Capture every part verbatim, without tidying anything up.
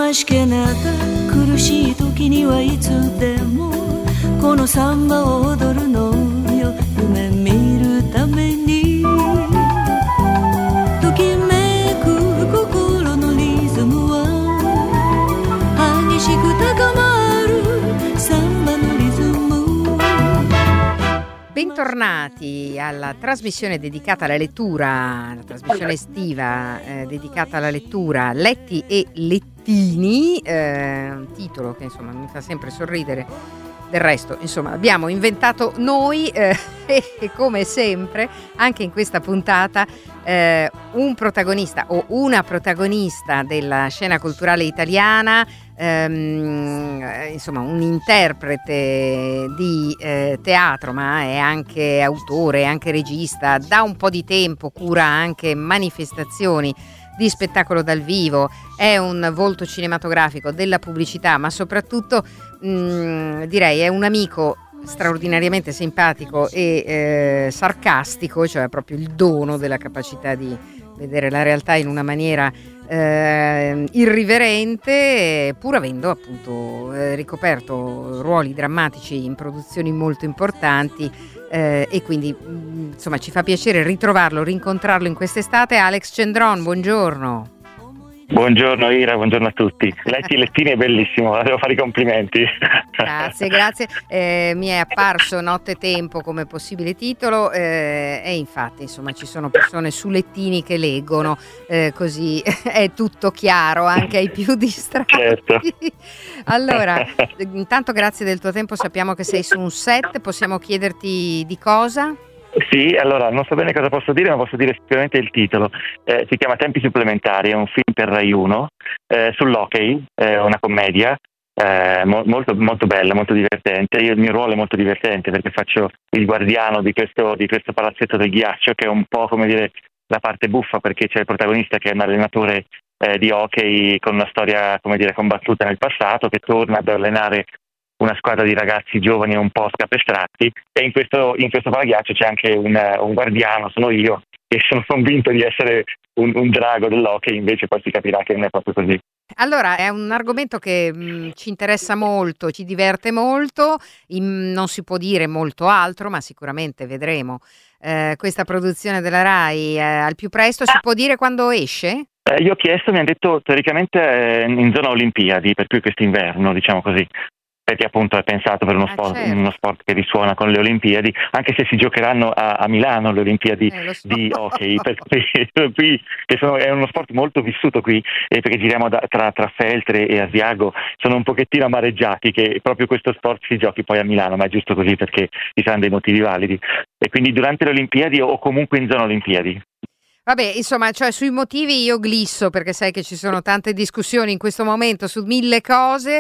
悲しけなった苦しい時にはいつでもこのサンバを踊るのよ夢見るためにときめく心のリズムは激しく高まるサンバのリズム。 Bentornati alla trasmissione dedicata alla lettura, la trasmissione estiva eh, dedicata alla lettura Letti e Lettini, eh, un titolo che insomma mi fa sempre sorridere. Del resto, insomma, abbiamo inventato noi eh, e come sempre, anche in questa puntata, eh, un protagonista o una protagonista della scena culturale italiana, ehm, insomma, un interprete di eh, teatro, ma è anche autore, anche regista, da un po' di tempo cura anche manifestazioni di spettacolo dal vivo, è un volto cinematografico della pubblicità, ma soprattutto mh, direi è un amico straordinariamente simpatico e eh, sarcastico, cioè proprio il dono della capacità di vedere la realtà in una maniera eh, irriverente, pur avendo appunto eh, ricoperto ruoli drammatici in produzioni molto importanti. Eh, e quindi mh, insomma ci fa piacere ritrovarlo, rincontrarlo in quest'estate. Alex Cendron, buongiorno. Buongiorno Ira, buongiorno a tutti. Letti e Lettini è bellissimo, devo fare i complimenti. Grazie, grazie. Eh, mi è apparso nottetempo come possibile titolo eh, e infatti insomma ci sono persone su Lettini che leggono, eh, così è tutto chiaro anche ai più distratti. Certo. Allora, intanto grazie del tuo tempo, sappiamo che sei su un set, possiamo chiederti di cosa? Sì, allora non so bene cosa posso dire, ma posso dire sicuramente il titolo. Eh, si chiama Tempi supplementari, è un film per Rai uno eh, sull'hockey, è una commedia eh, mo- molto, molto bella, molto divertente. Io, il mio ruolo è molto divertente perché faccio il guardiano di questo, di questo palazzetto del ghiaccio, che è un po' come dire la parte buffa, perché c'è il protagonista che è un allenatore eh, di hockey con una storia, come dire, combattuta nel passato, che torna ad allenare una squadra di ragazzi giovani un po' scapestrati, e in questo, in questo palaghiaccio c'è anche un, un guardiano, sono io, e sono convinto di essere un, un drago dell'hockey, invece poi si capirà che non è proprio così. Allora, è un argomento che mh, ci interessa molto, ci diverte molto, in, non si può dire molto altro, ma sicuramente vedremo eh, questa produzione della Rai eh, al più presto. Si può dire quando esce? Eh, io ho chiesto, mi hanno detto teoricamente eh, in zona Olimpiadi, per cui quest'inverno, diciamo così. Perché appunto è pensato per uno, ah, sport, certo. uno sport che risuona con le Olimpiadi, anche se si giocheranno a, a Milano le Olimpiadi eh, so. di hockey, per cui, qui, che sono, è uno sport molto vissuto qui, eh, perché giriamo da, tra, tra Feltre e Asiago, sono un pochettino amareggiati che proprio questo sport si giochi poi a Milano, ma è giusto così perché ci saranno dei motivi validi, e quindi durante le Olimpiadi o comunque in zona Olimpiadi. Vabbè, insomma, cioè sui motivi io glisso, perché sai che ci sono tante discussioni in questo momento su mille cose.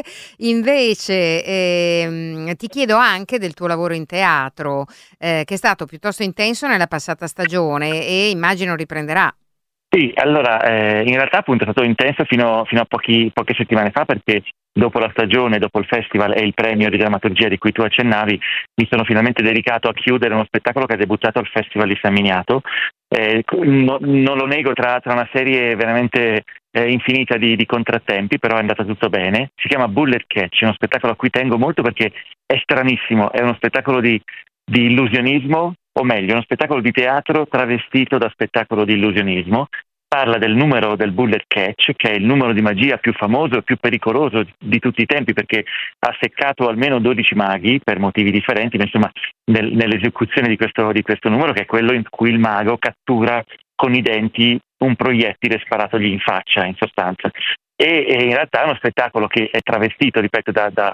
Invece ehm, ti chiedo anche del tuo lavoro in teatro, eh, che è stato piuttosto intenso nella passata stagione e immagino riprenderà. Sì, allora eh, in realtà appunto è stato intenso fino, fino a pochi, poche settimane fa, perché dopo la stagione, dopo il festival e il premio di drammaturgia di cui tu accennavi, mi sono finalmente dedicato a chiudere uno spettacolo che ha debuttato al Festival di San Miniato. Eh, no, non lo nego, tra, tra una serie veramente eh, infinita di, di contrattempi, però è andato tutto bene. Si chiama Bullet Catch, è uno spettacolo a cui tengo molto perché è stranissimo, è uno spettacolo di, di illusionismo, o meglio, uno spettacolo di teatro travestito da spettacolo di illusionismo. Parla del numero del Bullet Catch, che è il numero di magia più famoso e più pericoloso di tutti i tempi, perché ha seccato almeno dodici maghi per motivi differenti, ma insomma nel, nell'esecuzione di questo, di questo numero, che è quello in cui il mago cattura con i denti un proiettile sparatogli in faccia, in sostanza. E, e in realtà è uno spettacolo che è travestito, ripeto, da, da,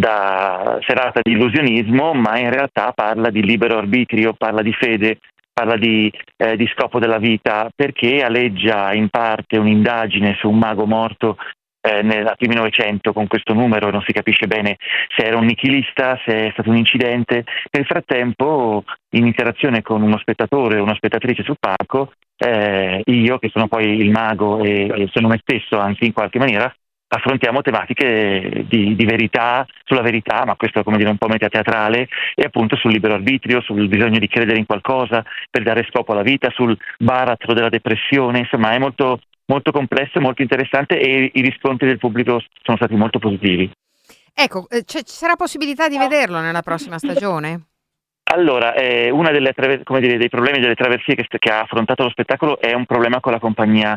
da serata di illusionismo, ma in realtà parla di libero arbitrio, parla di fede, parla di, eh, di scopo della vita, perché aleggia in parte un'indagine su un mago morto eh, nel primi Novecento con questo numero. Non si capisce bene se era un nichilista, se è stato un incidente. Nel frattempo, in interazione con uno spettatore o una spettatrice sul palco, eh, io che sono poi il mago e, e sono me stesso, anzi in qualche maniera, affrontiamo tematiche di, di verità, sulla verità, ma questo è come dire un po' metateatrale, e appunto sul libero arbitrio, sul bisogno di credere in qualcosa per dare scopo alla vita, sul baratro della depressione. Insomma è molto molto complesso, molto interessante e i riscontri del pubblico sono stati molto positivi. Ecco, eh, c'è- ci sarà possibilità di vederlo nella prossima stagione? Allora, eh, una delle traver- come dire, dei problemi delle traversie che, st- che ha affrontato lo spettacolo è un problema con la compagnia,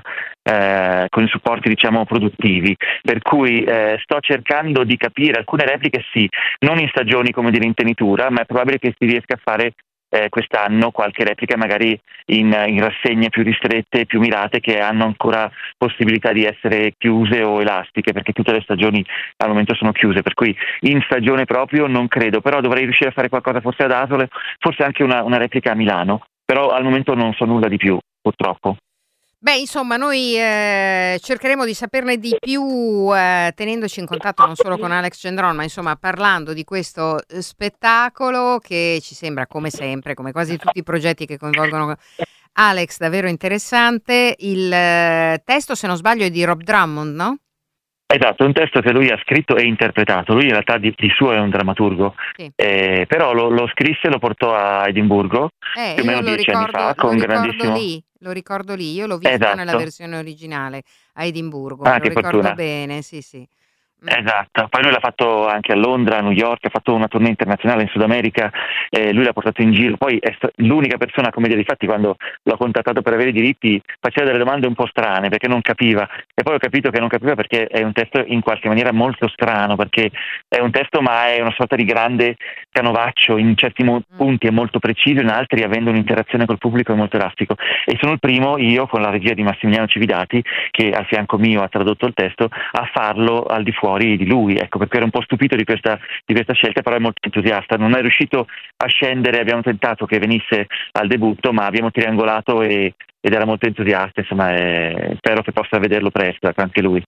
eh, con i supporti diciamo produttivi, per cui eh, sto cercando di capire alcune repliche, sì, non in stagioni come dire in tenitura, ma è probabile che si riesca a fare eh, quest'anno qualche replica magari in, in rassegne più ristrette, più mirate, che hanno ancora possibilità di essere chiuse o elastiche, perché tutte le stagioni al momento sono chiuse, per cui in stagione proprio non credo, però dovrei riuscire a fare qualcosa forse ad Asole, forse anche una, una replica a Milano, però al momento non so nulla di più, purtroppo. Beh, insomma, noi eh, cercheremo di saperne di più eh, tenendoci in contatto non solo con Alex Gendron, ma insomma parlando di questo eh, spettacolo che ci sembra, come sempre, come quasi tutti i progetti che coinvolgono Alex, davvero interessante. Il eh, testo, se non sbaglio, è di Rob Drummond, no? Esatto, è un testo che lui ha scritto e interpretato, lui in realtà di, di suo è un drammaturgo, Sì. eh, però lo, lo scrisse e lo portò a Edimburgo Eh, più o io meno lo dieci anni ricordo, fa, lo con ricordo grandissimo... lì, lo ricordo lì, io l'ho visto nella Esatto, versione originale a Edimburgo, ah me lo che ricordo fortuna. bene, sì, sì. Mm. Esatto, poi lui l'ha fatto anche a Londra, a New York, ha fatto una tournée internazionale in Sud America, eh, lui l'ha portato in giro, poi è sta- l'unica persona, come dire, infatti quando l'ho contattato per avere i diritti faceva delle domande un po' strane perché non capiva, e poi ho capito che non capiva perché è un testo in qualche maniera molto strano, perché è un testo ma è una sorta di grande canovaccio, in certi mo- Mm. punti è molto preciso, in altri avendo un'interazione col pubblico è molto elastico, e sono il primo, io con la regia di Massimiliano Cividati, che a fianco mio ha tradotto il testo, a farlo al di fuori di lui, ecco, perché ero un po' stupito di questa, di questa scelta, però è molto entusiasta, non è riuscito a scendere, abbiamo tentato che venisse al debutto, ma abbiamo triangolato e, ed era molto entusiasta, insomma, eh, spero che possa vederlo presto, ecco, anche lui.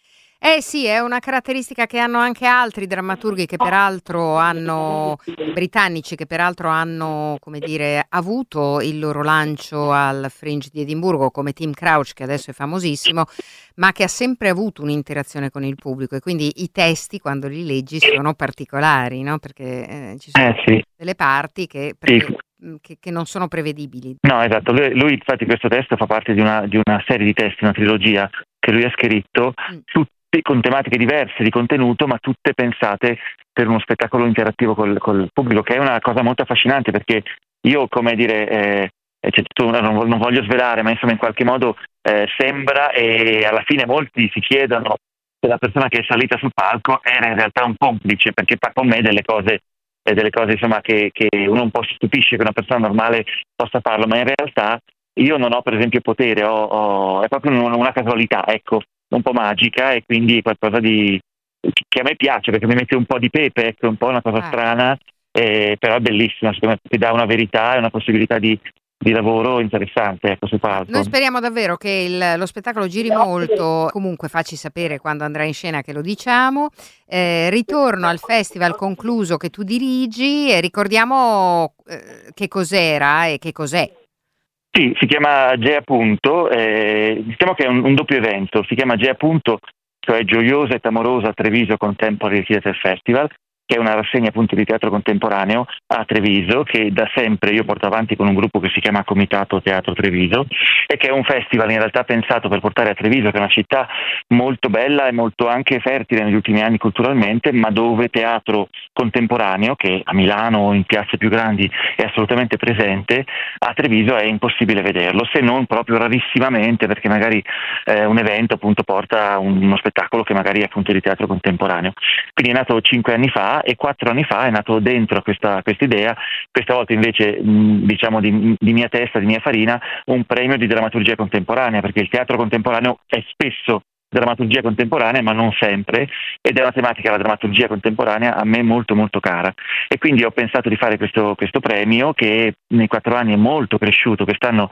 Eh sì, è una caratteristica che hanno anche altri drammaturghi che peraltro hanno, britannici che peraltro hanno, come dire, avuto il loro lancio al Fringe di Edimburgo, come Tim Crouch, che adesso è famosissimo, ma che ha sempre avuto un'interazione con il pubblico, e quindi i testi, quando li leggi, sono particolari, no? Perché eh, ci sono Eh sì, delle parti che, sì. perché- che- che non sono prevedibili. No, esatto, lui, lui, infatti questo testo fa parte di una, di una serie di testi, una trilogia che lui ha scritto, Mm. tutti con tematiche diverse di contenuto, ma tutte pensate per uno spettacolo interattivo col, col pubblico, che è una cosa molto affascinante, perché io, come dire, eh, c'è tutto una- non, non voglio svelare, ma insomma in qualche modo eh, sembra, e alla fine molti si chiedono se la persona che è salita sul palco era in realtà un complice, perché fa con me delle cose, eh, delle cose insomma che, che uno un po' si stupisce che una persona normale possa farlo, ma in realtà io non ho per esempio potere, ho, ho- è proprio una, una casualità, ecco, un po' magica, e quindi qualcosa di che a me piace perché mi mette un po' di pepe, ecco, un po' una cosa Ah. strana, eh, però è bellissima, secondo me ti dà una verità e una possibilità di, di lavoro interessante, ecco, sul palco. Noi speriamo davvero che il- lo spettacolo giri molto, comunque facci sapere quando andrà in scena, che lo diciamo. Eh, ritorno al festival concluso che tu dirigi, e ricordiamo eh, che cos'era e che cos'è. Sì, si chiama Gea Punto, eh, diciamo che è un, un doppio evento, si chiama Gea Punto, cioè Gioiosa e Amorosa Treviso Contemporary Theatre Festival, che è una rassegna appunto di teatro contemporaneo a Treviso, che da sempre io porto avanti con un gruppo che si chiama Comitato Teatro Treviso, e che è un festival in realtà pensato per portare a Treviso, che è una città molto bella e molto anche fertile negli ultimi anni culturalmente, ma dove teatro contemporaneo, che a Milano o in piazze più grandi è assolutamente presente, a Treviso è impossibile vederlo, se non proprio rarissimamente, perché magari eh, un evento appunto porta un- uno spettacolo che magari è appunto di teatro contemporaneo. Quindi è nato cinque anni fa, e quattro anni fa è nato dentro questa idea, questa volta invece mh, diciamo di, di mia testa, di mia farina, un premio di drammaturgia contemporanea, perché il teatro contemporaneo è spesso drammaturgia contemporanea, ma non sempre, ed è una tematica, la drammaturgia contemporanea, a me molto molto cara, e quindi ho pensato di fare questo, questo premio, che nei quattro anni è molto cresciuto. Quest'anno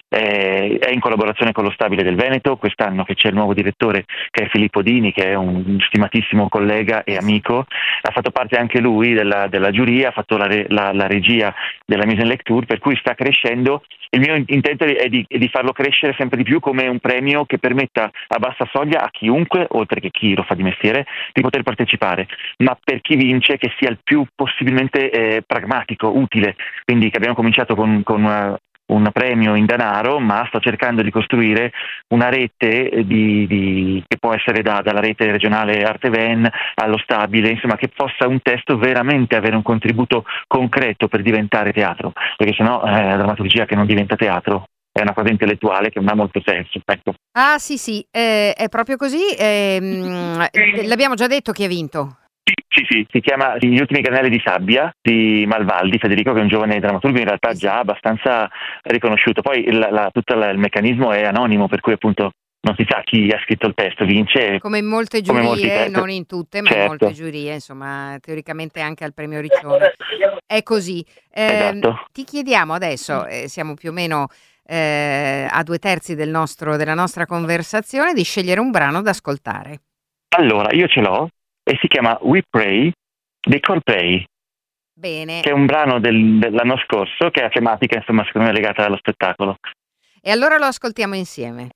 eh, è in collaborazione con lo Stabile del Veneto, quest'anno che c'è il nuovo direttore, che è Filippo Dini, che è un stimatissimo collega e amico, ha fatto parte anche lui della, della giuria, ha fatto la, re, la, la regia della mise en lecture, per cui sta crescendo. Il mio intento è di, è di farlo crescere sempre di più come un premio che permetta a bassa soglia a chiunque, oltre che chi lo fa di mestiere, di poter partecipare, ma per chi vince che sia il più possibilmente eh, pragmatico, utile. Quindi che abbiamo cominciato con, con una, un premio in denaro, ma sto cercando di costruire una rete di, di, che può essere da, dalla rete regionale Arteven allo Stabile, insomma, che possa un testo veramente avere un contributo concreto per diventare teatro, perché sennò eh, la drammaturgia che non diventa teatro è una cosa intellettuale che non ha molto senso. Ecco. Ah sì sì, eh, è proprio così. Eh, l'abbiamo già detto chi ha vinto. Sì, sì, si chiama Gli ultimi granelli di sabbia di Malvaldi, Federico, che è un giovane drammaturgo in realtà già abbastanza riconosciuto. Poi la, la, tutto la, il meccanismo è anonimo, per cui appunto non si sa chi ha scritto il testo, vince. Come in molte giurie, non in tutte, ma certo. in molte giurie, insomma, teoricamente anche al premio Riccione. È così. Eh, esatto. Ti chiediamo adesso, eh, siamo più o meno eh, a due terzi del nostro, della nostra conversazione, di scegliere un brano da ascoltare. Allora, io ce l'ho. E si chiama We Pray dei Coldplay. Bene. Che è un brano del, dell'anno scorso che ha tematica, insomma, secondo me legata allo spettacolo. E allora lo ascoltiamo insieme.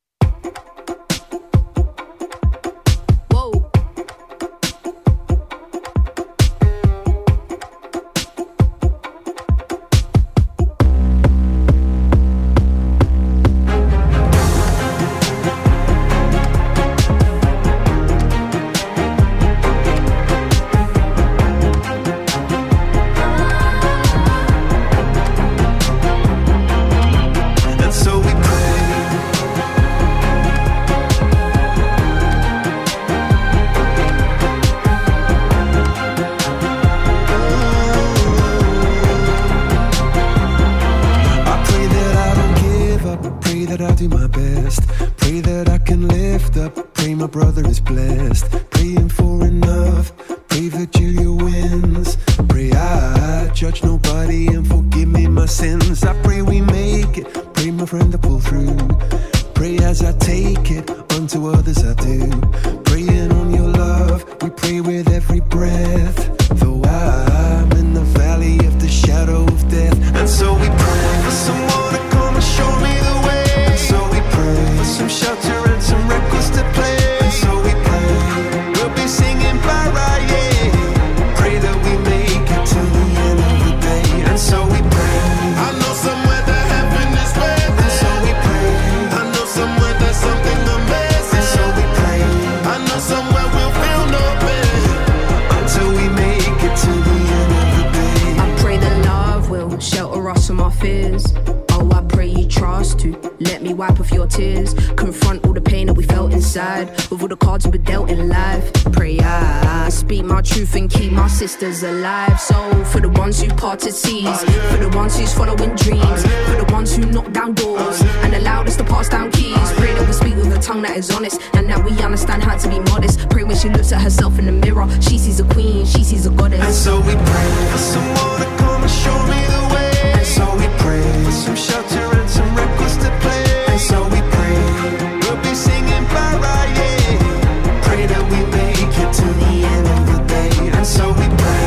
Sisters alive, so for the ones who parted seas, for the ones who's following dreams, for the ones who knock down doors and allowed us to pass down keys. Pray that we speak with a tongue that is honest and that we understand how to be modest. Pray when she looks at herself in the mirror, she sees a queen, she sees a goddess. And so we pray for someone to come and show me the way. And so we pray for some shelter and some records to play. And so we pray we'll be singing para, yeah. Pray that we make it to the end of the day. And so we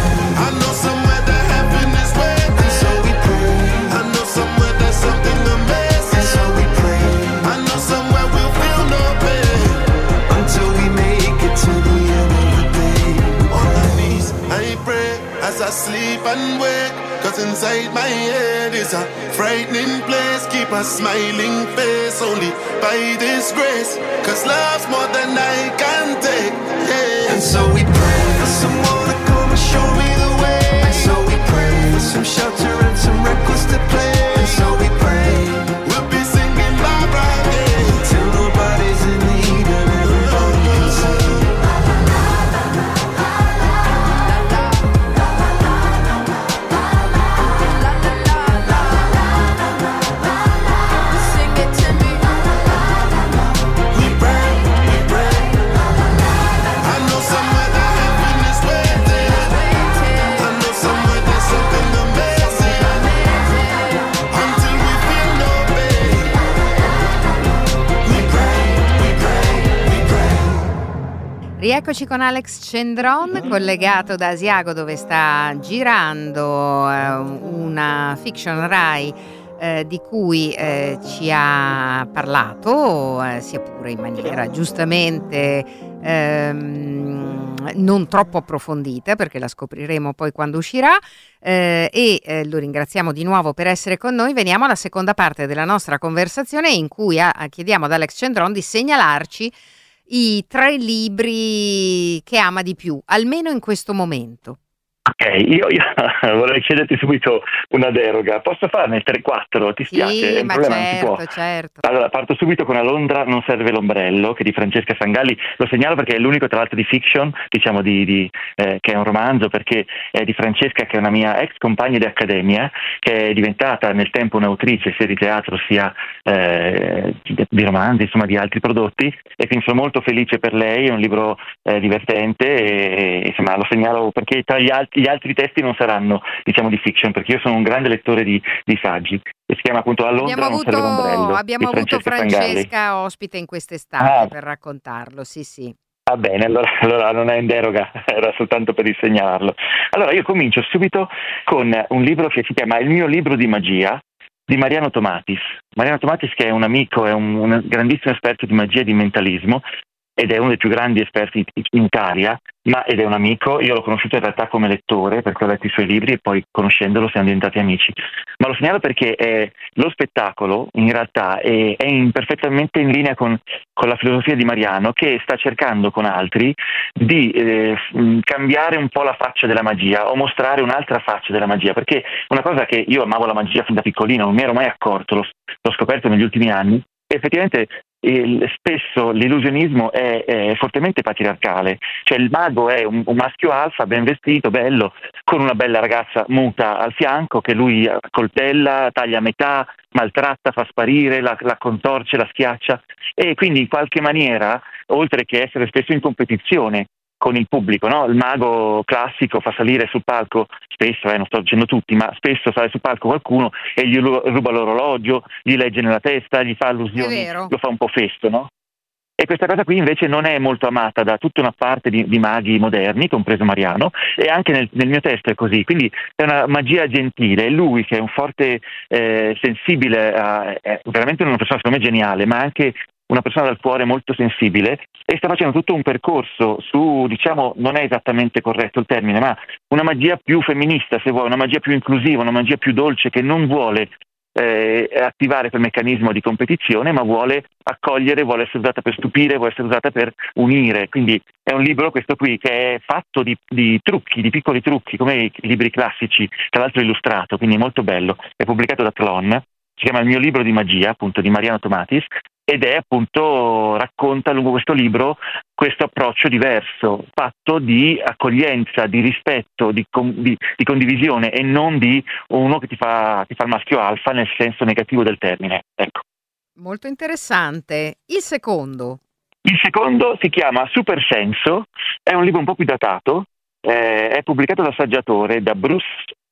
I know somewhere that heaven is waiting. And so we pray. I know somewhere there's something amazing. And so we pray. I know somewhere we'll feel no pain until we make it to the end of the day. On my knees, I pray as I sleep and wake. Cause inside my head is a frightening place. Keep a smiling face only by this grace. Cause love's more than I can take. Yeah. And so we pray for someone to come and show me the way. And so we pray for some shelter and some records to play. And so we pray we'll be singing bye bye day till nobody's in need and everybody can sing. Sing it to me. We pray, we pray. I know somewhere that heaven is waiting. I know somewhere there's something amazing until we feel no pain. We pray, we pray, we pray. Rieccoci con Alex Cendron, collegato da Asiago, dove sta girando eh, una fiction Rai eh, di cui eh, ci ha parlato, eh, sia pure in maniera giustamente ehm, non troppo approfondita, perché la scopriremo poi quando uscirà, eh, e eh, lo ringraziamo di nuovo per essere con noi. Veniamo alla seconda parte della nostra conversazione, in cui a, a chiediamo ad Alex Cendron di segnalarci i tre libri che ama di più, almeno in questo momento. Ok, io, io vorrei chiederti subito una deroga. Posso farne tre quattro? Ti Sì, spiace? È un ma problema, non si certo, può. certo. Allora, parto subito con A Londra non serve l'ombrello, che è di Francesca Sangalli. Lo segnalo perché è l'unico, tra l'altro, di fiction, diciamo, di, di, eh, che è un romanzo, perché è di Francesca, che è una mia ex compagna di accademia, che è diventata nel tempo un'autrice sia di teatro sia eh, di, di romanzi, insomma, di altri prodotti, e quindi sono molto felice per lei. È un libro eh, divertente e, e insomma lo segnalo perché tra gli altri gli altri testi non saranno, diciamo, di fiction, perché io sono un grande lettore di, di saggi, e si chiama appunto A Londra Abbiamo non avuto, serve l'ombrello, abbiamo di avuto Francesca Francesca Sangalli. ospite in quest'estate Ah, per raccontarlo, sì sì. va bene, allora, allora non è in deroga, era soltanto per segnalarlo. Allora io comincio subito con un libro che si chiama Il mio libro di magia, di Mariano Tomatis. Mariano Tomatis, che è un amico, è un, un grandissimo esperto di magia e di mentalismo, ed è uno dei più grandi esperti in Italia, ma ed è un amico. Io l'ho conosciuto in realtà come lettore, perché ho letto i suoi libri e poi, conoscendolo, siamo diventati amici. Ma lo segnalo perché è, lo spettacolo in realtà è, è in, perfettamente in linea con, con la filosofia di Mariano, che sta cercando con altri di eh, cambiare un po' la faccia della magia, o mostrare un'altra faccia della magia, perché una cosa che io amavo la magia fin da piccolino, non mi ero mai accorto, l'ho, l'ho scoperto negli ultimi anni, e effettivamente il, spesso l'illusionismo è, è fortemente patriarcale, cioè il mago è un, un maschio alfa ben vestito, bello, con una bella ragazza muta al fianco che lui coltella, taglia a metà, maltratta, fa sparire, la, la contorce, la schiaccia, e quindi in qualche maniera, oltre che essere spesso in competizione con il pubblico, no? Il mago classico fa salire sul palco, spesso, eh, non sto dicendo tutti, ma spesso sale sul palco qualcuno e gli ruba l'orologio, gli legge nella testa, gli fa allusioni, lo fa un po' festo, no? E questa cosa qui invece non è molto amata da tutta una parte di, di maghi moderni, compreso Mariano, e anche nel, nel mio testo è così, quindi è una magia gentile. E lui, che è un forte eh, sensibile, a, è veramente una persona secondo me geniale, ma anche una persona dal cuore molto sensibile, e sta facendo tutto un percorso su, diciamo, non è esattamente corretto il termine, ma una magia più femminista, se vuoi, una magia più inclusiva, una magia più dolce, che non vuole eh, attivare quel meccanismo di competizione, ma vuole accogliere, vuole essere usata per stupire, vuole essere usata per unire. Quindi è un libro, questo qui, che è fatto di, di trucchi, di piccoli trucchi, come i libri classici, tra l'altro illustrato, quindi molto bello. È pubblicato da Tlon, si chiama Il mio libro di magia, appunto, di Mariano Tomatis, ed è appunto, racconta lungo questo libro questo approccio diverso, fatto di accoglienza, di rispetto, di, con, di, di condivisione, e non di uno che ti fa, ti fa il maschio alfa nel senso negativo del termine. Ecco. Molto interessante. Il secondo? Il secondo si chiama Supersenso, è un libro un po' più datato, eh, è pubblicato da Saggiatore, da Bruce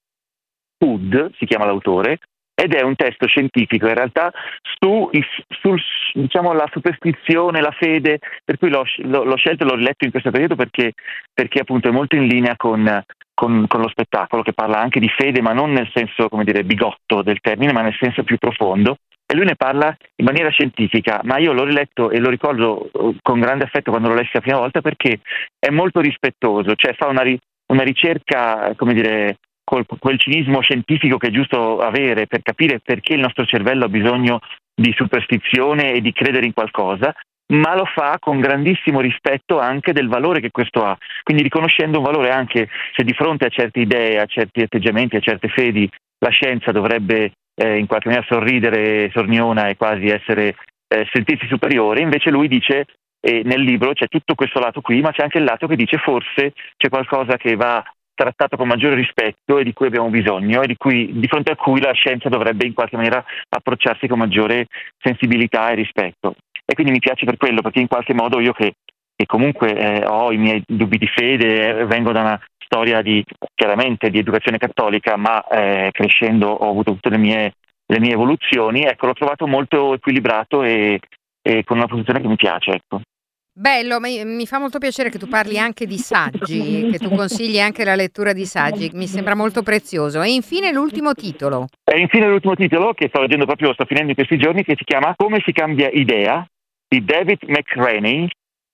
Hood, si chiama l'autore, ed è un testo scientifico in realtà su sul, diciamo, la superstizione, la fede, per cui l'ho, l'ho scelto e l'ho letto in questo periodo perché, perché appunto è molto in linea con, con, con lo spettacolo, che parla anche di fede, ma non nel senso, come dire, bigotto del termine, ma nel senso più profondo, e lui ne parla in maniera scientifica. Ma io l'ho riletto e lo ricordo con grande affetto quando l'ho letto la prima volta, perché è molto rispettoso, cioè fa una, una ricerca, come dire, quel cinismo scientifico che è giusto avere per capire perché il nostro cervello ha bisogno di superstizione e di credere in qualcosa, ma lo fa con grandissimo rispetto anche del valore che questo ha, quindi riconoscendo un valore anche se di fronte a certe idee, a certi atteggiamenti, a certe fedi, la scienza dovrebbe eh, in qualche maniera sorridere, sorniona e quasi essere eh, sentirsi superiore. Invece lui dice, e nel libro c'è tutto questo lato qui, ma c'è anche il lato che dice forse c'è qualcosa che va trattato con maggiore rispetto e di cui abbiamo bisogno, e di cui, di fronte a cui la scienza dovrebbe in qualche maniera approcciarsi con maggiore sensibilità e rispetto. E quindi mi piace per quello, perché in qualche modo io che, che comunque eh, ho i miei dubbi di fede, eh, vengo da una storia di, chiaramente, di educazione cattolica, ma eh, crescendo ho avuto tutte le mie, le mie evoluzioni, ecco, l'ho trovato molto equilibrato e, e con una posizione che mi piace, ecco. Bello, mi, mi fa molto piacere che tu parli anche di saggi, che tu consigli anche la lettura di saggi, mi sembra molto prezioso. E infine l'ultimo titolo. E infine l'ultimo titolo, che sto leggendo proprio, sto finendo in questi giorni, che si chiama Come si cambia idea, di David McRaney,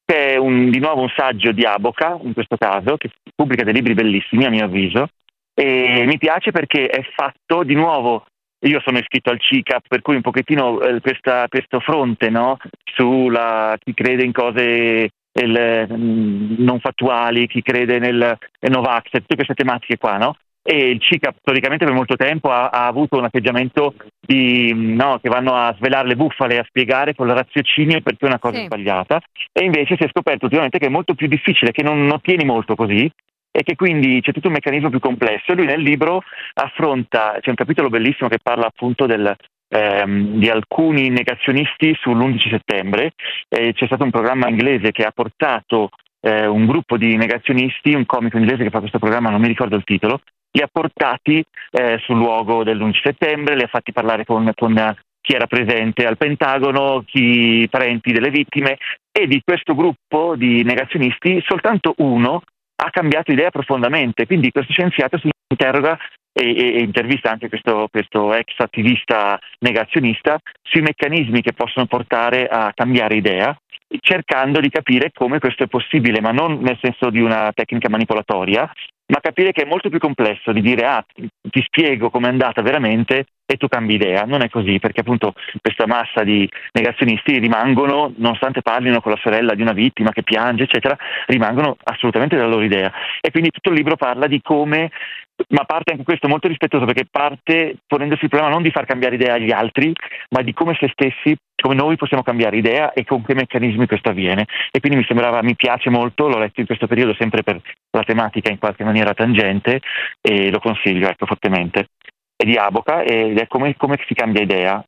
C'è un, di nuovo un saggio di Aboka, in questo caso, che pubblica dei libri bellissimi a mio avviso, e mi piace perché è fatto di nuovo. Io sono iscritto al C I C A P, per cui un pochettino eh, questa, questo fronte, no? Sulla chi crede in cose il, non fattuali, chi crede nel, nel Novax, tutte queste tematiche qua, no? E il C I C A P storicamente per molto tempo ha, ha avuto un atteggiamento di, no, che vanno a svelare le bufale, a spiegare con il raziocinio perché è una cosa Sì. sbagliata, e invece si è scoperto ultimamente che è molto più difficile, che non ottieni molto così, e che quindi c'è tutto un meccanismo più complesso. Lui nel libro affronta, c'è un capitolo bellissimo che parla appunto del, ehm, di alcuni negazionisti sull'undici settembre, e c'è stato un programma inglese che ha portato eh, un gruppo di negazionisti, un comico inglese che fa questo programma, non mi ricordo il titolo, li ha portati eh, sul luogo dell'undici settembre, li ha fatti parlare con, con chi era presente al Pentagono, chi parenti delle vittime, e di questo gruppo di negazionisti soltanto uno ha cambiato idea profondamente. Quindi questo scienziato si interroga e, e, e intervista anche questo, questo ex attivista negazionista sui meccanismi che possono portare a cambiare idea, cercando di capire come questo è possibile, ma non nel senso di una tecnica manipolatoria, ma capire che è molto più complesso di dire ah, ti spiego com'è andata veramente e tu cambi idea. Non è così, perché appunto questa massa di negazionisti rimangono, nonostante parlino con la sorella di una vittima che piange, eccetera, rimangono assolutamente della loro idea. E quindi tutto il libro parla di come, ma parte anche questo molto rispettoso, perché parte ponendosi il problema non di far cambiare idea agli altri, ma di come se stessi, come noi possiamo cambiare idea e con che meccanismi questo avviene. E quindi mi sembrava, mi piace molto, l'ho letto in questo periodo sempre per la tematica in qualche maniera tangente, e lo consiglio, ecco, fortemente. È di Aboka ed è come, come si cambia idea.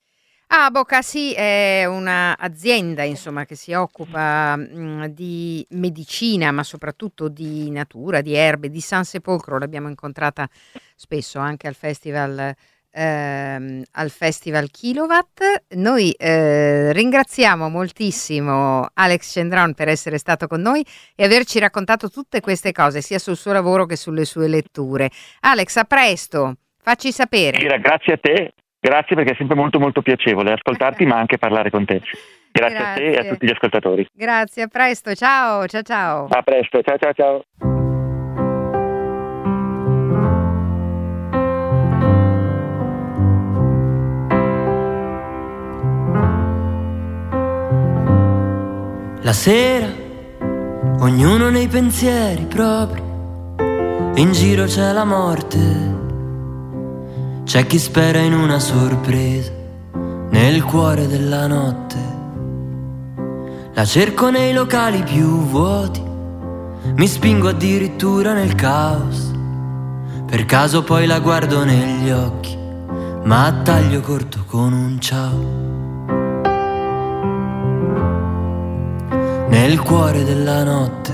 Aboka, sì, è un'azienda insomma che si occupa mh, di medicina, ma soprattutto di natura, di erbe, di San Sepolcro. L'abbiamo incontrata spesso anche al festival, ehm, al festival Kilowatt. Noi eh, ringraziamo moltissimo Alex Cendron per essere stato con noi e averci raccontato tutte queste cose, sia sul suo lavoro che sulle sue letture. Alex, a presto, facci sapere. Ira, grazie a te. Grazie, perché è sempre molto molto piacevole ascoltarti ma anche parlare con te. Grazie, Grazie a te e a tutti gli ascoltatori. Grazie, a presto, ciao, ciao ciao. A presto, ciao ciao ciao. La sera, ognuno nei pensieri propri, in giro c'è la morte. C'è chi spera in una sorpresa nel cuore della notte. La cerco nei locali più vuoti, mi spingo addirittura nel caos. Per caso poi la guardo negli occhi, ma a taglio corto con un ciao. Nel cuore della notte,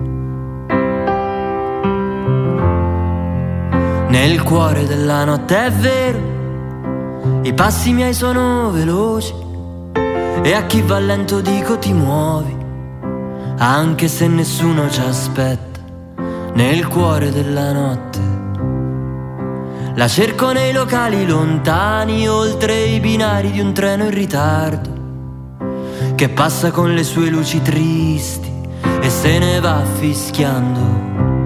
nel cuore della notte, è vero, i passi miei sono veloci e a chi va lento dico ti muovi, anche se nessuno ci aspetta. Nel cuore della notte, la cerco nei locali lontani, oltre i binari di un treno in ritardo, che passa con le sue luci tristi e se ne va fischiando.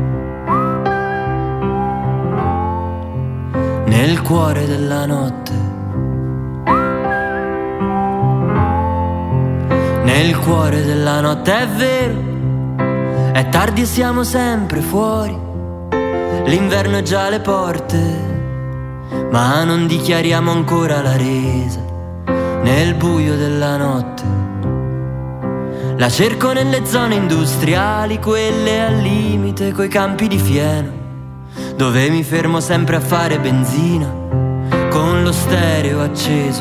Nel cuore della notte, nel cuore della notte, è vero, è tardi e siamo sempre fuori, l'inverno è già alle porte, ma non dichiariamo ancora la resa. Nel buio della notte, la cerco nelle zone industriali, quelle al limite coi campi di fieno, dove mi fermo sempre a fare benzina con lo stereo acceso.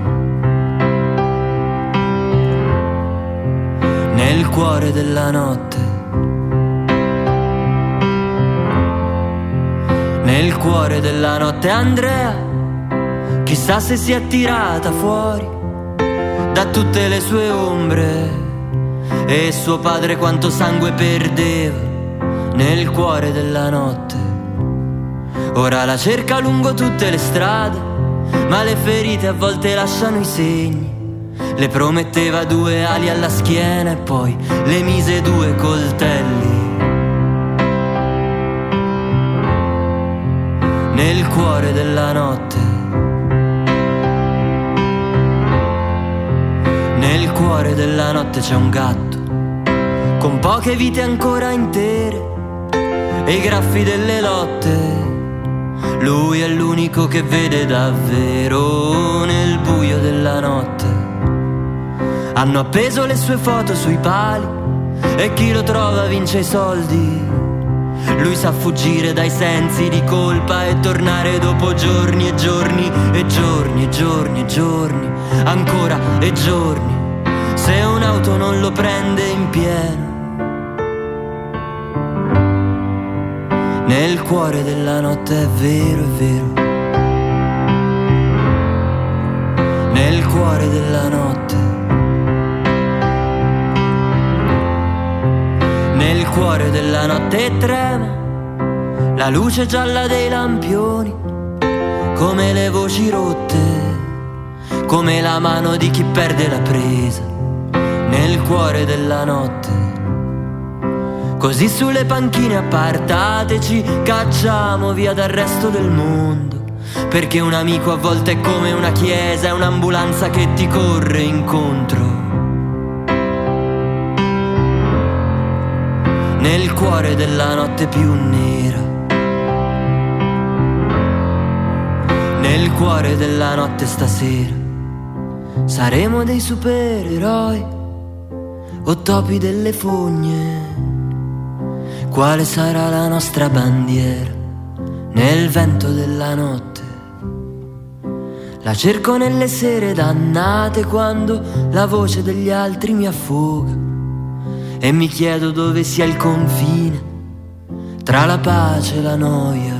Nel cuore della notte, nel cuore della notte, Andrea, chissà se si è tirata fuori da tutte le sue ombre, e suo padre quanto sangue perdeva nel cuore della notte. Ora la cerca lungo tutte le strade, ma le ferite a volte lasciano i segni, le prometteva due ali alla schiena e poi le mise due coltelli nel cuore della notte. Nel cuore della notte c'è un gatto con poche vite ancora intere e i graffi delle lotte. Lui è l'unico che vede davvero nel buio della notte. Hanno appeso le sue foto sui pali e chi lo trova vince i soldi. Lui sa fuggire dai sensi di colpa e tornare dopo giorni e giorni e giorni e giorni e giorni, ancora e giorni, se un'auto non lo prende in pieno. Nel cuore della notte è vero, è vero. Nel cuore della notte. Nel cuore della notte trema la luce gialla dei lampioni, come le voci rotte, come la mano di chi perde la presa. Nel cuore della notte. Così sulle panchine appartate ci cacciamo via dal resto del mondo, perché un amico a volte è come una chiesa, è un'ambulanza che ti corre incontro. Nel cuore della notte più nera. Nel cuore della notte stasera saremo dei supereroi o topi delle fogne. Quale sarà la nostra bandiera nel vento della notte? La cerco nelle sere dannate quando la voce degli altri mi affoga e mi chiedo dove sia il confine tra la pace e la noia.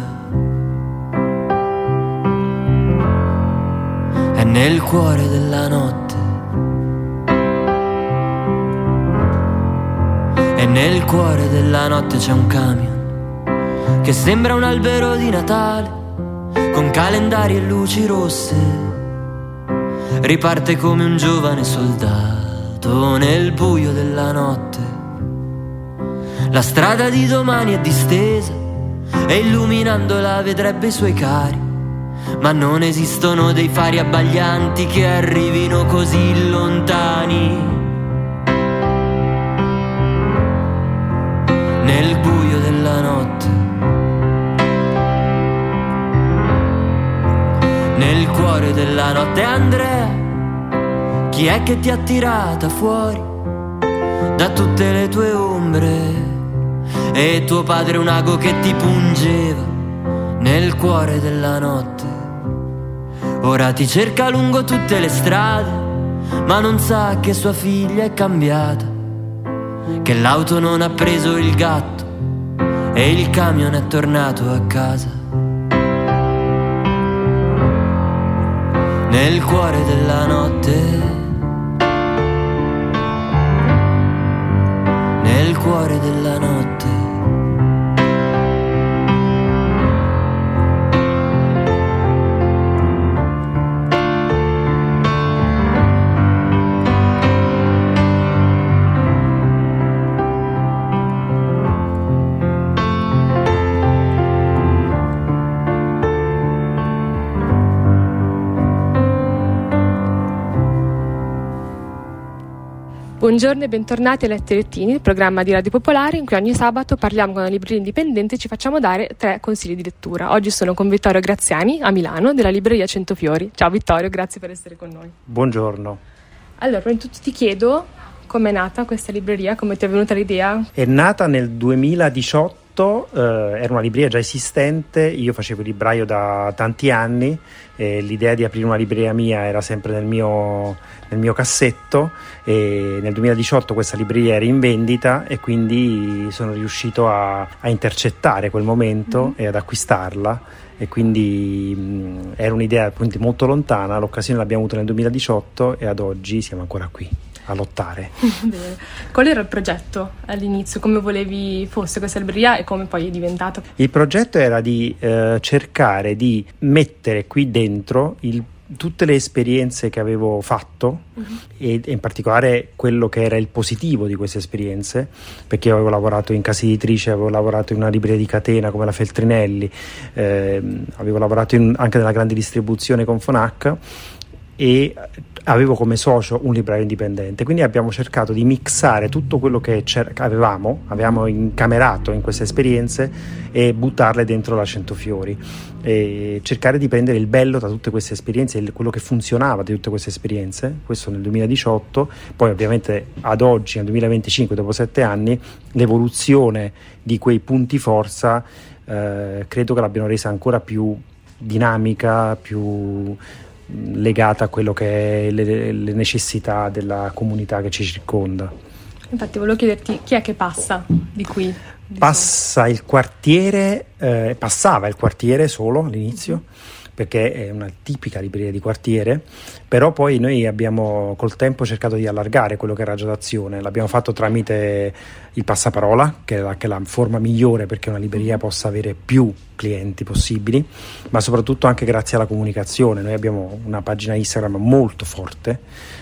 È nel cuore della notte. E nel cuore della notte c'è un camion che sembra un albero di Natale con calendari e luci rosse. Riparte come un giovane soldato nel buio della notte. La strada di domani è distesa e illuminandola vedrebbe i suoi cari, ma non esistono dei fari abbaglianti che arrivino così lontani. Nel buio della notte. Nel cuore della notte. Andrea, chi è che ti ha tirata fuori da tutte le tue ombre? E tuo padre un ago che ti pungeva nel cuore della notte. Ora ti cerca lungo tutte le strade, ma non sa che sua figlia è cambiata, che l'auto non ha preso il gatto e il camion è tornato a casa. Nel cuore della notte. Nel cuore della notte. Buongiorno e bentornati a Letti e Lettini, il programma di Radio Popolare in cui ogni sabato parliamo con una libreria indipendente e ci facciamo dare tre consigli di lettura. Oggi sono con Vittorio Graziani a Milano della libreria Centofiori. Ciao Vittorio, grazie per essere con noi. Buongiorno. Allora, prima di tutto ti chiedo com'è nata questa libreria, come ti è venuta l'idea? È nata nel duemiladiciotto, eh, era una libreria già esistente, io facevo il libraio da tanti anni, eh, l'idea di aprire una libreria mia era sempre nel mio, nel mio cassetto e nel duemiladiciotto questa libreria era in vendita e quindi sono riuscito a, a intercettare quel momento mm. e ad acquistarla. E quindi mh, era un'idea appunto molto lontana, l'occasione l'abbiamo avuta nel duemiladiciotto e ad oggi siamo ancora qui a lottare. Bene. Qual era il progetto all'inizio? Come volevi fosse questa libreria e come poi è diventato? Il progetto era di eh, cercare di mettere qui dentro il tutte le esperienze che avevo fatto uh-huh. e, e in particolare quello che era il positivo di queste esperienze, perché io avevo lavorato in casa editrice, avevo lavorato in una libreria di catena come la Feltrinelli, eh, avevo lavorato in, anche nella grande distribuzione con Fnac e avevo come socio un libraio indipendente, quindi abbiamo cercato di mixare tutto quello che avevamo avevamo incamerato in queste esperienze e buttarle dentro la Centofiori e cercare di prendere il bello da tutte queste esperienze, quello che funzionava di tutte queste esperienze. Questo nel duemiladiciotto, poi ovviamente ad oggi nel duemilaventicinque, dopo sette anni, l'evoluzione di quei punti forza eh, credo che l'abbiano resa ancora più dinamica, più legata a quello che è le, le necessità della comunità che ci circonda. Infatti volevo chiederti chi è che passa di qui? Di passa il quartiere, eh, passava il quartiere solo all'inizio, perché è una tipica libreria di quartiere, però poi noi abbiamo col tempo cercato di allargare quello che era già d'azione. L'abbiamo fatto tramite il passaparola, che è la, che è la forma migliore perché una libreria possa avere più clienti possibili, ma soprattutto anche grazie alla comunicazione. Noi abbiamo una pagina Instagram molto forte,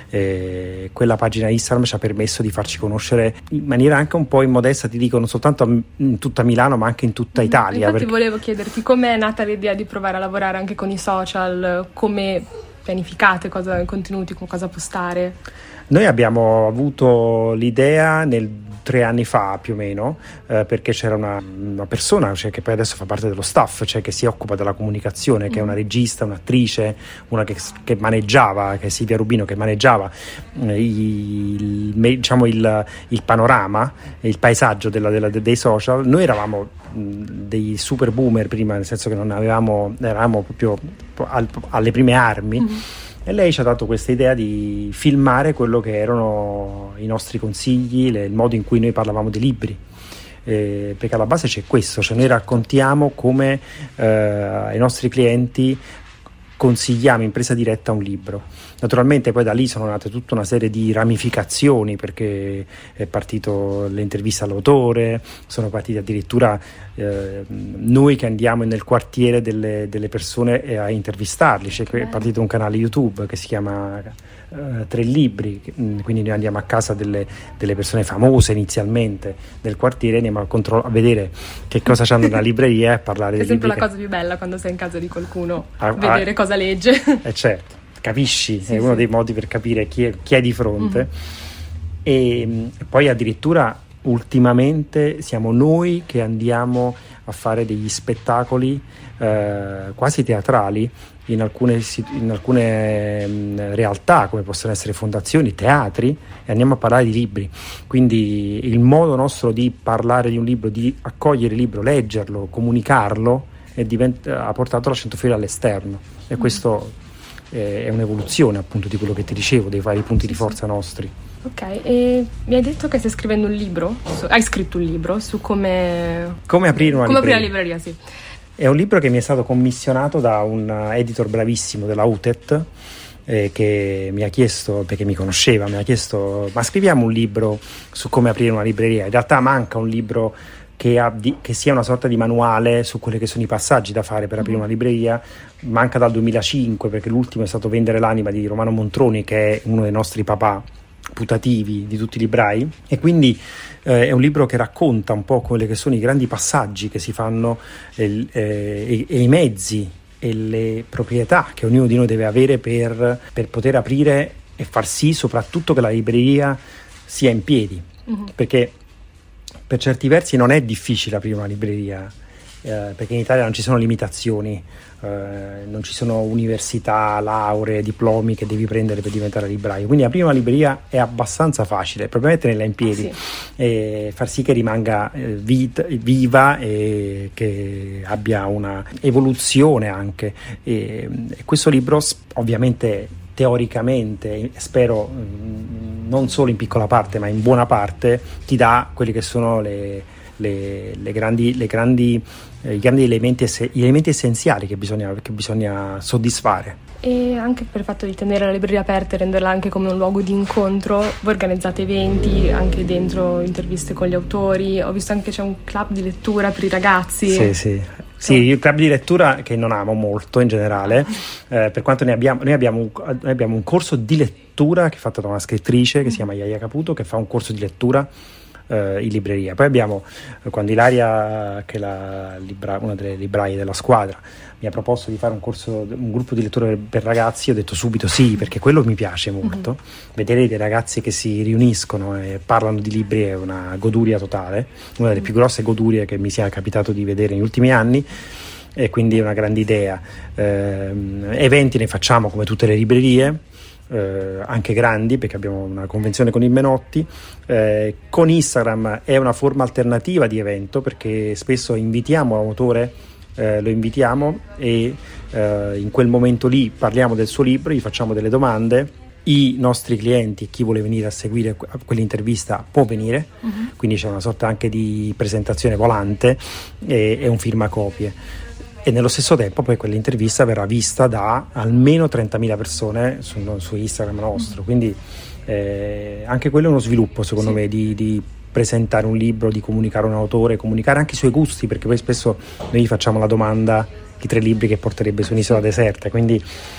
e quella pagina Instagram ci ha permesso di farci conoscere in maniera anche un po' immodesta, ti dico, non soltanto in tutta Milano ma anche in tutta Italia. Infatti perché... volevo chiederti com'è nata l'idea di provare a lavorare anche con i social, come pianificate, cosa contenuti, con cosa postare? Noi abbiamo avuto l'idea nel tre anni fa più o meno, eh, perché c'era una, una persona, cioè, che poi adesso fa parte dello staff, cioè che si occupa della comunicazione, che è una regista, un'attrice, una che, che maneggiava, che è Silvia Rubino, che maneggiava eh, il, diciamo il, il panorama, il paesaggio della, della, dei social. Noi eravamo mh, dei super boomer prima, nel senso che non avevamo, eravamo proprio al, alle prime armi. Mm-hmm. E lei ci ha dato questa idea di filmare quello che erano i nostri consigli, le, il modo in cui noi parlavamo dei libri, eh, perché alla base c'è questo, cioè noi raccontiamo come eh, ai nostri clienti consigliamo in presa diretta un libro. Naturalmente poi da lì sono nate tutta una serie di ramificazioni, perché è partito l'intervista all'autore, sono partiti addirittura eh, noi che andiamo nel quartiere delle, delle persone a intervistarli. C'è è partito un canale YouTube che si chiama eh, Tre Libri, quindi noi andiamo a casa delle, delle persone famose inizialmente del quartiere, andiamo a, controllo, a vedere che cosa c'hanno nella libreria e a parlare dei libri. È sempre la che... cosa più bella quando sei in casa di qualcuno, a, vedere a... cosa legge. Eh certo, capisci, sì, è uno sì. dei modi per capire chi è, chi è di fronte. Mm-hmm. E poi addirittura ultimamente siamo noi che andiamo a fare degli spettacoli eh, quasi teatrali in alcune, in alcune mh, realtà, come possono essere fondazioni, teatri, e andiamo a parlare di libri. Quindi il modo nostro di parlare di un libro, di accogliere il libro, leggerlo, comunicarlo, è divent- ha portato la Centofiori all'esterno, e questo è un'evoluzione appunto di quello che ti dicevo, dei vari punti di forza nostri. Ok, e mi hai detto che stai scrivendo un libro, su, hai scritto un libro su come come aprire una come libreria. aprire la libreria, sì. È un libro che mi è stato commissionato da un editor bravissimo della U T E T, eh, che mi ha chiesto, perché mi conosceva, mi ha chiesto: ma scriviamo un libro su come aprire una libreria. In realtà manca un libro Che, ha di, che sia una sorta di manuale su quelli che sono i passaggi da fare per aprire una libreria. Manca dal duemilacinque, perché l'ultimo è stato Vendere l'anima di Romano Montroni, che è uno dei nostri papà putativi di tutti i librai, e quindi eh, è un libro che racconta un po' quelli che sono i grandi passaggi che si fanno eh, eh, e, e i mezzi e le proprietà che ognuno di noi deve avere per, per poter aprire e far sì soprattutto che la libreria sia in piedi. Mm-hmm. Perché per certi versi non è difficile aprire una libreria, eh, perché in Italia non ci sono limitazioni, eh, non ci sono università, lauree, diplomi che devi prendere per diventare libraio. Quindi aprire una libreria è abbastanza facile, il problema è tenerla in piedi, sì, e far sì che rimanga eh, vit- viva e che abbia una evoluzione anche. E, e questo libro ovviamente teoricamente, spero non solo in piccola parte ma in buona parte, ti dà quelli che sono le, le, le grandi, le grandi, eh, i grandi elementi, esse, gli elementi essenziali che bisogna, che bisogna soddisfare. E anche per il fatto di tenere la libreria aperta e renderla anche come un luogo di incontro, voi organizzate eventi, anche dentro interviste con gli autori. Ho visto anche che c'è un club di lettura per i ragazzi. Sì, sì. Sì, il club di lettura che non amo molto in generale, eh, per quanto ne abbiamo, noi abbiamo un, noi abbiamo un corso di lettura che è fatto da una scrittrice che si chiama Yaya Caputo, che fa un corso di lettura eh, in libreria. Poi abbiamo, eh, quando Ilaria, che è la libra, una delle libraie della squadra, mi ha proposto di fare un corso, un gruppo di lettura per, per ragazzi, ho detto subito sì, perché quello mi piace molto. Mm-hmm. Vedere dei ragazzi che si riuniscono e parlano di libri è una goduria totale, una delle più grosse godurie che mi sia capitato di vedere negli ultimi anni, e quindi è una grande idea. Eh, eventi ne facciamo come tutte le librerie, eh, anche grandi, perché abbiamo una convenzione con il Menotti. Eh, con Instagram è una forma alternativa di evento, perché spesso invitiamo l'autore, eh, lo invitiamo e eh, in quel momento lì parliamo del suo libro, gli facciamo delle domande. I nostri clienti, chi vuole venire a seguire quell'intervista può venire, uh-huh. Quindi c'è una sorta anche di presentazione volante e, e un firmacopie. E nello stesso tempo poi quell'intervista verrà vista da almeno trentamila persone su, su Instagram nostro, quindi eh, anche quello è uno sviluppo secondo sì. me di, di presentare un libro, di comunicare un autore, comunicare anche i suoi gusti, perché poi spesso noi gli facciamo la domanda i tre libri che porterebbe su un'isola deserta, quindi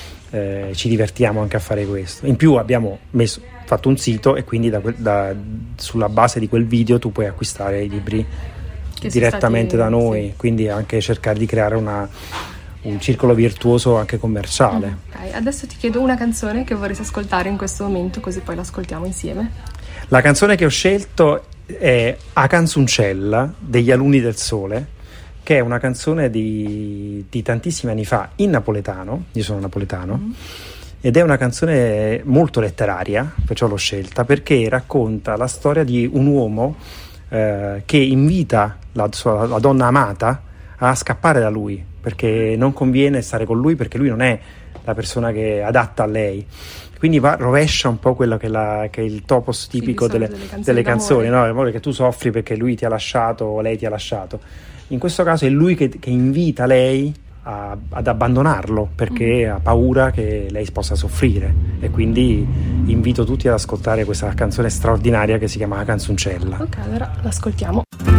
eh, ci divertiamo anche a fare questo. In più abbiamo messo, fatto un sito e quindi da, da, sulla base di quel video tu puoi acquistare i libri che direttamente stati, da noi, sì. Quindi anche cercare di creare una, un circolo virtuoso anche commerciale. Mm, okay. Adesso ti chiedo una canzone che vorresti ascoltare in questo momento, così poi l'ascoltiamo insieme. La canzone che ho scelto è A Canzoncella degli Alunni del Sole, che è una canzone di, di tantissimi anni fa in napoletano, io sono napoletano, mm. ed è una canzone molto letteraria, perciò l'ho scelta, perché racconta la storia di un uomo eh, che invita la, sua, la donna amata a scappare da lui, perché non conviene stare con lui, perché lui non è la persona che è adatta a lei. Quindi va, rovescia un po' quello che, la, che è il topos tipico sì, delle, delle canzoni, delle canzoni, no? L'amore che tu soffri perché lui ti ha lasciato o lei ti ha lasciato. In questo caso è lui che, che invita lei a, ad abbandonarlo, perché mm. ha paura che lei possa soffrire, e quindi invito tutti ad ascoltare questa canzone straordinaria che si chiama La Canzoncella. Ok, allora l'ascoltiamo.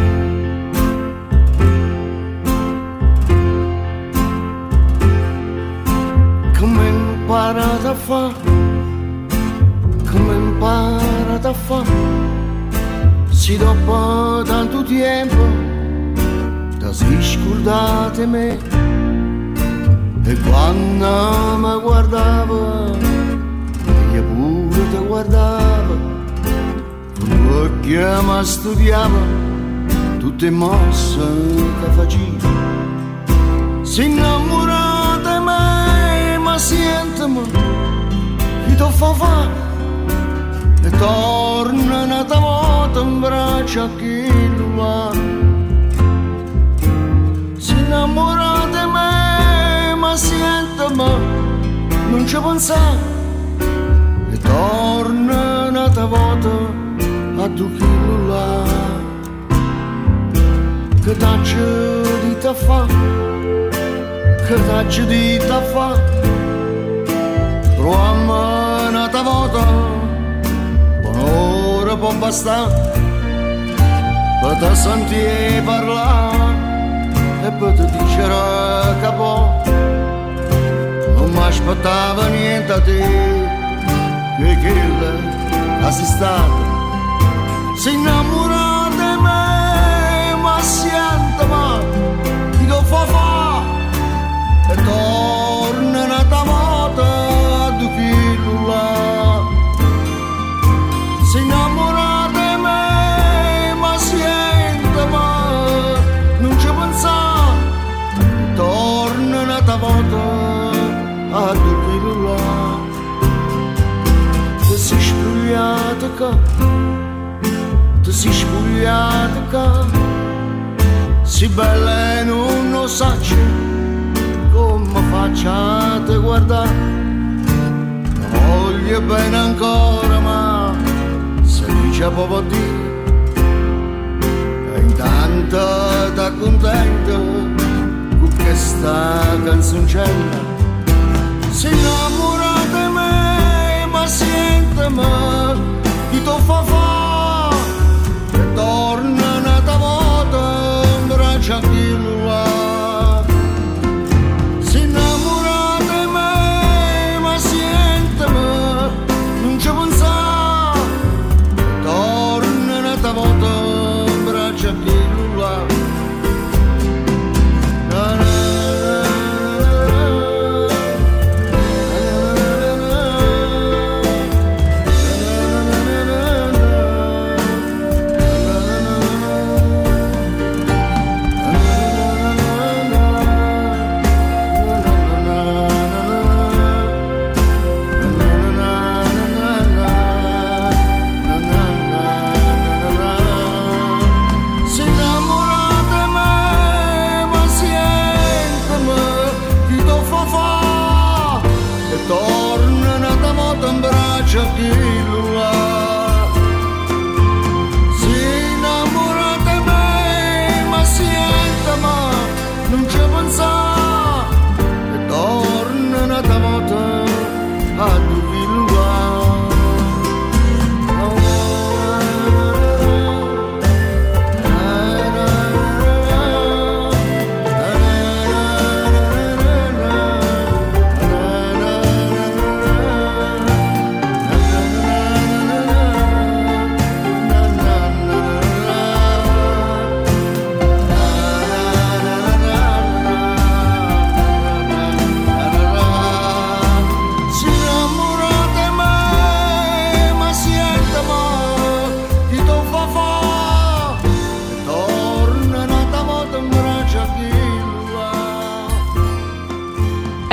Come imparata a fa, come imparata a fa, si dopo tanto tempo ti sei scordate me, e quando mi guardava io pure ti guardavo, con occhi mi studiava tutte mosse che facevi. Si innamorate me, ma sentimi che ti fa fa, e torna un'altra volta in braccio a chi lo va. Si innamorate me, ma sentimi, non ci pensare, e torna un'altra volta a tu chi lo là. Che taccio di te fa, che taccio di te fa, proviamo un'altra volta, un'ora può bastare, per te sentire parlare e per te dicere che può. Non mi aspettava niente a te, che quella si stata. Si innamora di me, ma sente ma ti do fa fa, e torna un'altra volta a due chili là. Si innamora di me, ma sente ma non ci pensare, torna un'altra volta a due chili là. Ti sei spogliata che ti sei spogliata che si bella e non lo sacci come facciate guardare. Voglio bene ancora ma se dice proprio di, e intanto ti accontento con questa canzoncella. Si innamora di me ma sentimi chi ti fa fa, e torna un'altra volta in braccio a chi lo ha.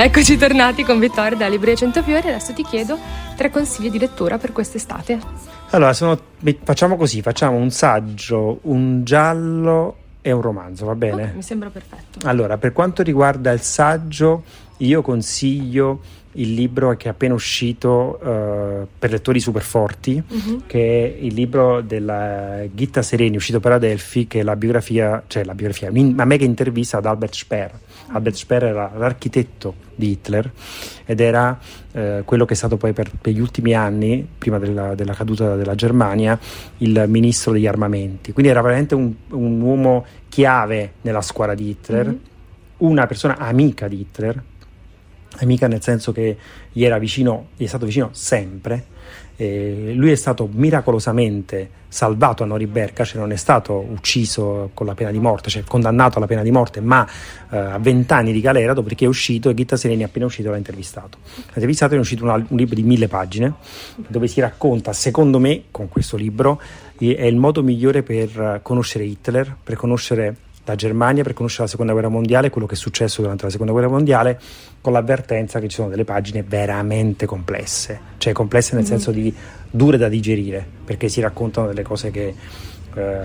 Eccoci tornati con Vittorio dalla Libreria Centofiori. Adesso ti chiedo tre consigli di lettura per quest'estate. Allora, sono, facciamo così, facciamo un saggio, un giallo e un romanzo, va bene? Oh, mi sembra perfetto. Allora, per quanto riguarda il saggio, io consiglio il libro che è appena uscito uh, per lettori super forti, uh-huh. che è il libro della Gitta Sereni, uscito per Adelphi, che è la biografia, cioè la biografia, una mega intervista ad Albert Speer. Uh-huh. Albert Speer era l'architetto di Hitler ed era uh, quello che è stato poi per, per gli ultimi anni, prima della, della caduta della Germania, il ministro degli armamenti. Quindi era veramente un, un uomo chiave nella squadra di Hitler, uh-huh. una persona amica di Hitler, amica nel senso che gli era vicino, gli è stato vicino sempre. E lui è stato miracolosamente salvato a Norimberga, cioè non è stato ucciso con la pena di morte, cioè condannato alla pena di morte, ma eh, a vent'anni di galera, dopodiché è uscito, e Gitta Sereni appena uscito l'ha intervistato. L'ha intervistato, è uscito una, un libro di mille pagine dove si racconta, secondo me, con questo libro è il modo migliore per conoscere Hitler, per conoscere la Germania, per conoscere la seconda guerra mondiale, quello che è successo durante la seconda guerra mondiale, con l'avvertenza che ci sono delle pagine veramente complesse, cioè complesse nel mm-hmm. senso di dure da digerire, perché si raccontano delle cose che eh,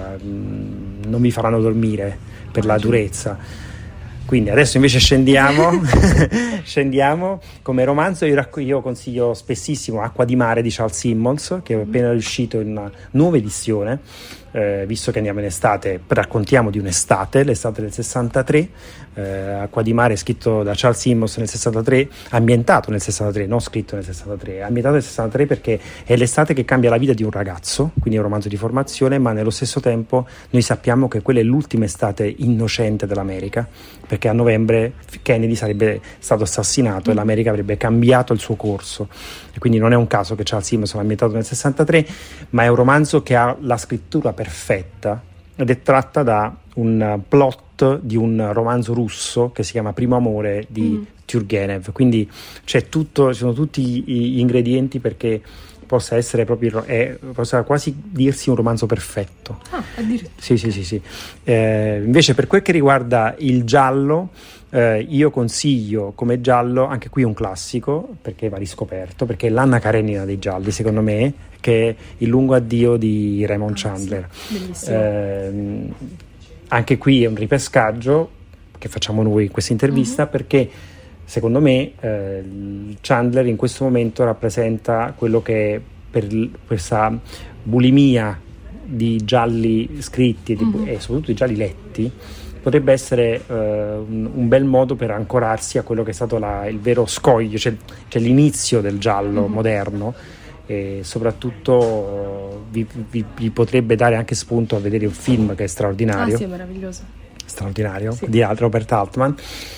non vi faranno dormire per la durezza. Quindi adesso invece scendiamo scendiamo come romanzo. Io, racc- io consiglio spessissimo Acqua di mare di Charles Simmons, che è appena uscito in una nuova edizione. Eh, visto che andiamo in estate, raccontiamo di un'estate, l'estate del sessantatré. eh, Acqua di mare, scritto da Charles Simmons nel sessantatré, ambientato nel sessantatré, non scritto nel sessantatré, ambientato nel sessantatré perché è l'estate che cambia la vita di un ragazzo, quindi è un romanzo di formazione, ma nello stesso tempo noi sappiamo che quella è l'ultima estate innocente dell'America, perché a novembre Kennedy sarebbe stato assassinato mm. e l'America avrebbe cambiato il suo corso, e quindi non è un caso che Charles Simmons sia ambientato nel sessantatré, ma è un romanzo che ha la scrittura perfetta ed è tratta da un plot di un romanzo russo che si chiama Primo amore di mm. Turgenev, quindi c'è tutto, ci sono tutti gli ingredienti perché possa essere proprio, è, possa quasi dirsi un romanzo perfetto. Ah, addirittura. Sì, sì, sì, sì. Eh, invece per quel che riguarda il giallo, eh, io consiglio come giallo, anche qui un classico, perché va riscoperto, perché è l'Anna Karenina dei gialli, secondo me, che è Il lungo addio di Raymond ah, Chandler. Sì. Bellissimo. Eh, anche qui è un ripescaggio che facciamo noi in questa intervista, uh-huh. perché secondo me eh, Chandler in questo momento rappresenta quello che per l- questa bulimia di gialli scritti e, di, mm-hmm. e soprattutto di gialli letti potrebbe essere eh, un, un bel modo per ancorarsi a quello che è stato la, il vero scoglio, cioè, cioè l'inizio del giallo mm-hmm. moderno, e soprattutto vi, vi, vi potrebbe dare anche spunto a vedere un film che è straordinario. Ah sì, è meraviglioso. Straordinario, sì. di Robert Altman.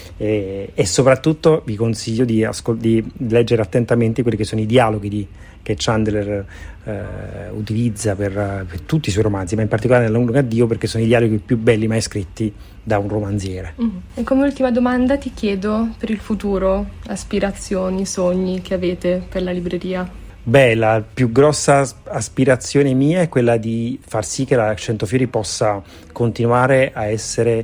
E, e soprattutto vi consiglio di, ascol- di leggere attentamente quelli che sono i dialoghi di, che Chandler eh, utilizza per, per tutti i suoi romanzi, ma in particolare nel lungo addio, perché sono i dialoghi più belli mai scritti da un romanziere. Mm-hmm. E come ultima domanda ti chiedo per il futuro, aspirazioni, sogni che avete per la libreria? Beh, la più grossa aspirazione mia è quella di far sì che la Centofiori possa continuare a essere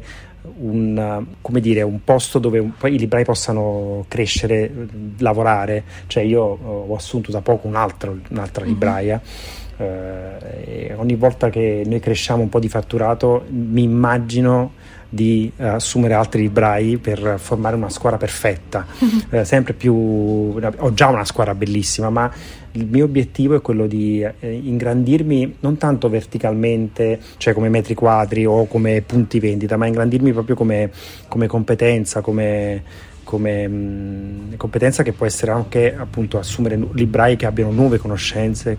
un, come dire, un posto dove un, poi i librai possano crescere, lavorare. Cioè io ho assunto da poco un altro, un'altra mm-hmm. libraia, eh, e ogni volta che noi cresciamo un po' di fatturato mi immagino di uh, assumere altri librai per formare una squadra perfetta, eh, sempre più. Ho già una squadra bellissima, ma il mio obiettivo è quello di eh, ingrandirmi non tanto verticalmente, cioè come metri quadri o come punti vendita, ma ingrandirmi proprio come, come competenza, come, come mh, competenza che può essere anche appunto assumere librai che abbiano nuove conoscenze,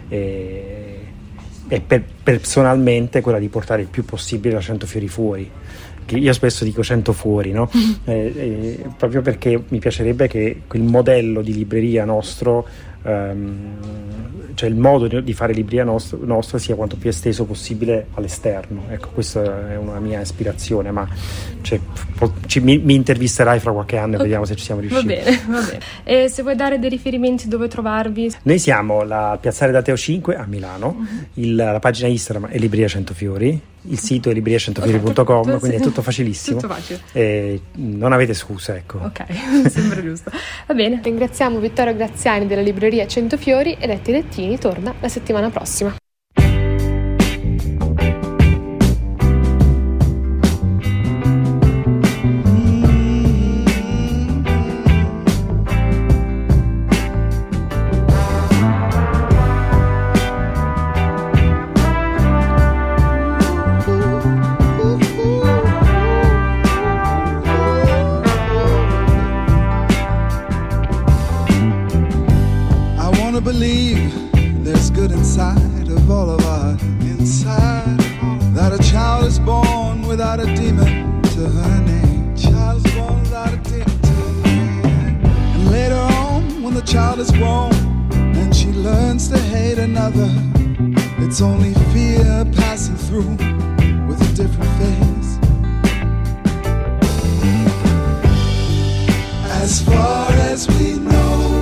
e, e per, personalmente quella di portare il più possibile la Centofiori fuori. Che io spesso dico cento fuori, no? eh, eh, proprio perché mi piacerebbe che quel modello di libreria nostro ehm, cioè il modo di fare libreria nostra, nostra sia quanto più esteso possibile all'esterno. Ecco, questa è una mia ispirazione, ma cioè, po- ci, mi, mi intervisterai fra qualche anno e okay. vediamo se ci siamo riusciti. Va bene, va bene. E se vuoi dare dei riferimenti dove trovarvi? Noi siamo la Piazzale d'Ateo cinque a Milano, uh-huh. il, la pagina Instagram è Libreria Centofiori, il sito è libreria centofiori punto com, okay, quindi sì. È tutto facilissimo. Tutto facile. E non avete scuse, ecco. Ok, sembra giusto. Va bene, ringraziamo Vittorio Graziani della Libreria Centofiori e Letti Lettini torna la settimana prossima. Believe there's good inside of all of us, inside that a child is born without a demon to her name. Child is born without a demon to her name. And later on, when the child is grown and she learns to hate another, it's only fear passing through with a different face. As far as we know,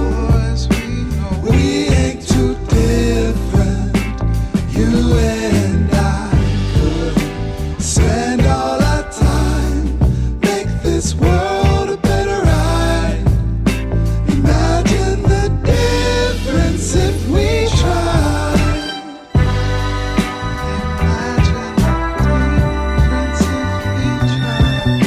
we ain't too different, you and I could spend all our time, make this world a better ride. Imagine the difference if we tried. Imagine the difference if we tried.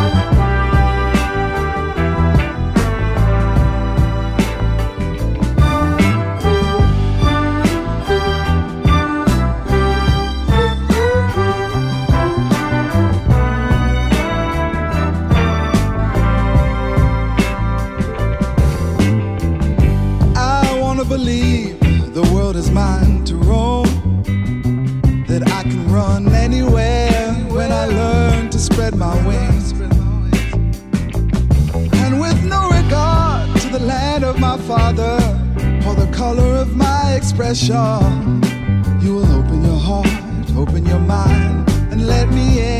Believe the world is mine to roam, that I can run anywhere when I learn to spread my wings. And with no regard to the land of my father or the color of my expression, you will open your heart, open your mind, and let me in.